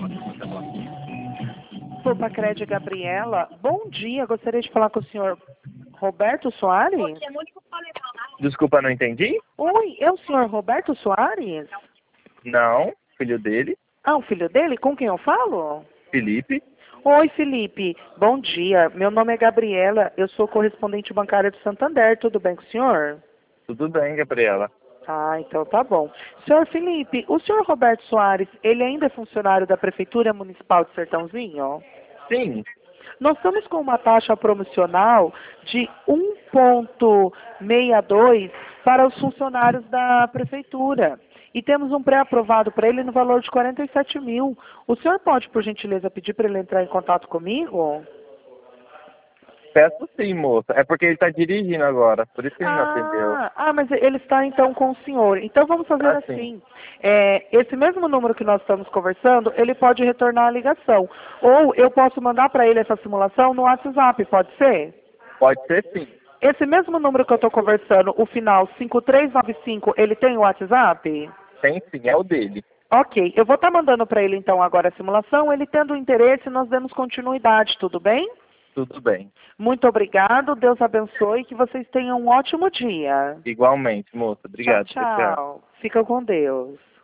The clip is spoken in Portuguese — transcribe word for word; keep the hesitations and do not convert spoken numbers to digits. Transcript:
Purpacred Gabriela, bom dia, gostaria de falar com o senhor Roberto Soares? Desculpa, não entendi? Oi, é o senhor Roberto Soares? Não, filho dele, Ah, o filho dele? Com quem eu falo? Felipe. Oi, Felipe, bom dia, meu nome é Gabriela, eu sou correspondente bancária do Santander, tudo bem com o senhor? Tudo bem, Gabriela? Ah, então tá bom. Senhor Felipe, o senhor Roberto Soares, ele ainda é funcionário da Prefeitura Municipal de Sertãozinho? Sim. Nós estamos com uma taxa promocional de um vírgula sessenta e dois para os funcionários da Prefeitura. E temos um pré-aprovado para ele no valor de quarenta e sete mil. O senhor pode, por gentileza, pedir para ele entrar em contato comigo? Peço sim, moça. É porque ele está dirigindo agora, por isso que ele não atendeu. Ah, ah, mas ele está então com o senhor. Então vamos fazer Ah, assim. sim. É, esse mesmo número que nós estamos conversando, ele pode retornar a ligação. Ou eu posso mandar para ele essa simulação no WhatsApp, pode ser? Pode ser sim. Esse mesmo número que eu estou conversando, o final cinco três nove cinco, ele tem o WhatsApp? Tem sim, é o dele. Ok, eu vou estar mandando para ele então agora a simulação. Ele tendo interesse, nós damos continuidade, tudo bem? Tudo bem. Muito obrigado, Deus abençoe e que vocês tenham um ótimo dia. Igualmente, moça. Obrigado. Tchau, tchau. Fica com Deus.